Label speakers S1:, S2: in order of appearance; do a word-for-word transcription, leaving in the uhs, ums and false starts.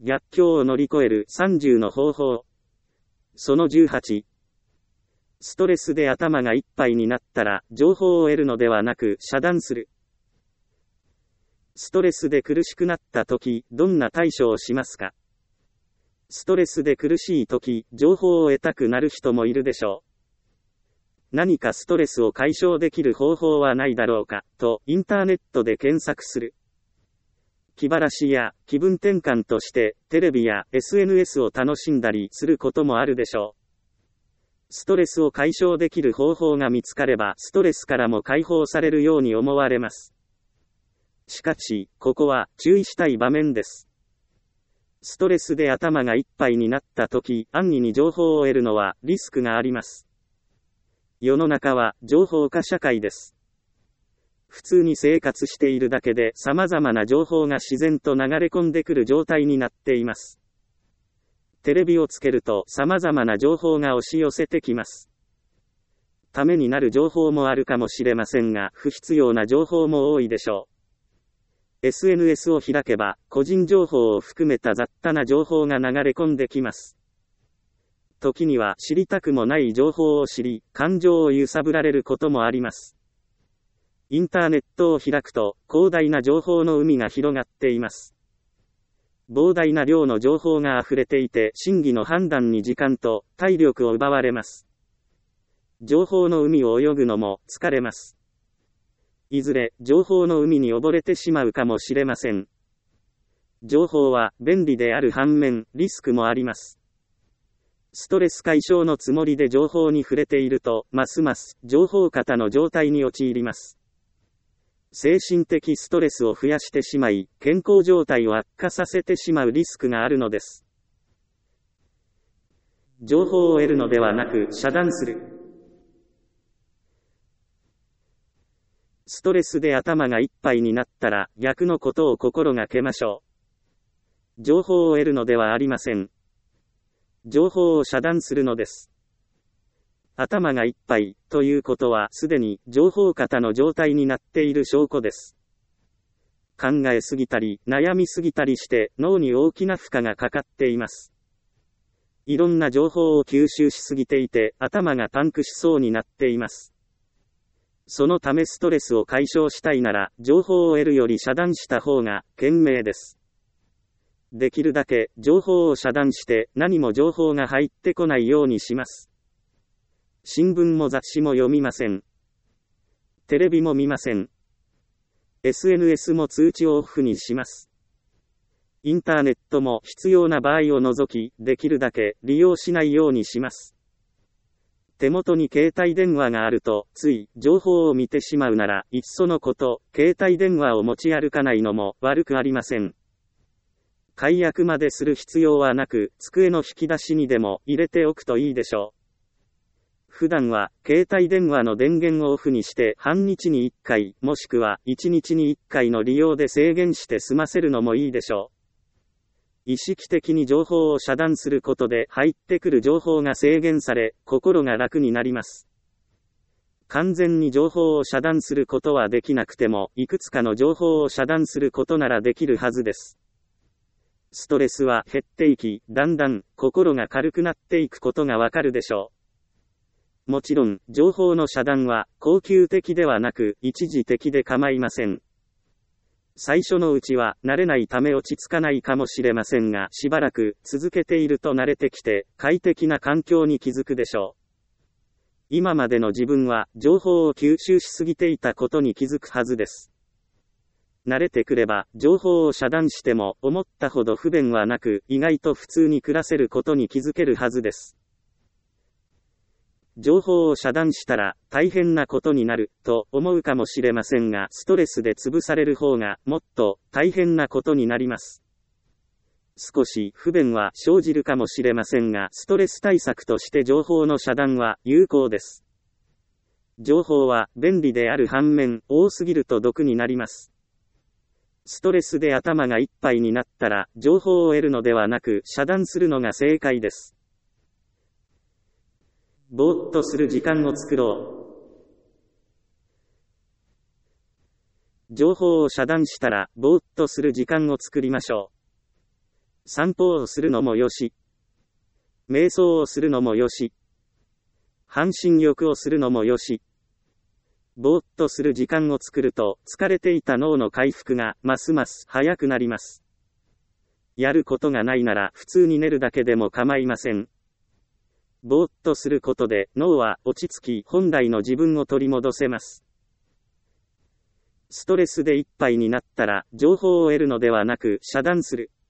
S1: 逆境を乗り越えるさんじゅうの方法。そのじゅうはち。ストレスで頭がいっぱいになったら、情報を得るのではなく遮断する。ストレスで苦しくなったとき、どんな対処をしますか？ストレスで苦しいとき、情報を得たくなる人もいるでしょう。何かストレスを解消できる方法はないだろうか、とインターネットで検索する。気晴らしや気分転換として、テレビや エスエヌエス を楽しんだりすることもあるでしょう。ストレスを解消できる方法が見つかれば、ストレスからも解放されるように思われます。しかし、ここは注意したい場面です。ストレスで頭がいっぱいになったとき、安易に情報を得るのはリスクがあります。世の中は情報化社会です。普通に生活しているだけで様々な情報が自然と流れ込んでくる状態になっています。テレビをつけると様々な情報が押し寄せてきます。ためになる情報もあるかもしれませんが、不必要な情報も多いでしょう。エスエヌエス を開けば、個人情報を含めた雑多な情報が流れ込んできます。時には知りたくもない情報を知り、感情を揺さぶられることもあります。インターネットを開くと、広大な情報の海が広がっています。膨大な量の情報が溢れていて、真偽の判断に時間と体力を奪われます。情報の海を泳ぐのも疲れます。いずれ、情報の海に溺れてしまうかもしれません。情報は便利である反面、リスクもあります。ストレス解消のつもりで情報に触れていると、ますます情報過多の状態に陥ります。精神的ストレスを増やしてしまい、健康状態を悪化させてしまうリスクがあるのです。情報を得るのではなく遮断する。ストレスで頭がいっぱいになったら、逆のことを心がけましょう。情報を得るのではありません。情報を遮断するのです。頭がいっぱい、ということは、すでに、情報過多の状態になっている証拠です。考えすぎたり、悩みすぎたりして、脳に大きな負荷がかかっています。いろんな情報を吸収しすぎていて、頭がパンクしそうになっています。そのためストレスを解消したいなら、情報を得るより遮断した方が、賢明です。できるだけ、情報を遮断して、何も情報が入ってこないようにします。新聞も雑誌も読みません。テレビも見ません。エスエヌエス も通知をオフにします。インターネットも必要な場合を除き、できるだけ利用しないようにします。手元に携帯電話があると、つい情報を見てしまうなら、いっそのこと、携帯電話を持ち歩かないのも悪くありません。解約までする必要はなく、机の引き出しにでも入れておくといいでしょう。普段は、携帯電話の電源をオフにして、半日にいっかい、もしくはいちにちにいっかいの利用で制限して済ませるのもいいでしょう。意識的に情報を遮断することで入ってくる情報が制限され、心が楽になります。完全に情報を遮断することはできなくても、いくつかの情報を遮断することならできるはずです。ストレスは減っていき、だんだん心が軽くなっていくことがわかるでしょう。もちろん、情報の遮断は恒久的ではなく、一時的で構いません。最初のうちは慣れないため落ち着かないかもしれませんが、しばらく続けていると慣れてきて、快適な環境に気づくでしょう。今までの自分は情報を吸収しすぎていたことに気づくはずです。慣れてくれば、情報を遮断しても思ったほど不便はなく、意外と普通に暮らせることに気づけるはずです。情報を遮断したら大変なことになると思うかもしれませんが、ストレスで潰される方がもっと大変なことになります。少し不便は生じるかもしれませんが、ストレス対策として情報の遮断は有効です。情報は便利である反面、多すぎると毒になります。ストレスで頭がいっぱいになったら、情報を得るのではなく遮断するのが正解です。ぼーっとする時間を作ろう。情報を遮断したら、ぼーっとする時間を作りましょう。 散歩をするのもよし。瞑想をするのもよし。半身浴をするのもよし。ぼーっとする時間を作ると、疲れていた脳の回復がますます早くなります。やることがないなら普通に寝るだけでも構いません。ぼーっとすることで脳は落ち着き本来の自分を取り戻せます。ストレスでいっぱいになったら情報を得るのではなく遮断する。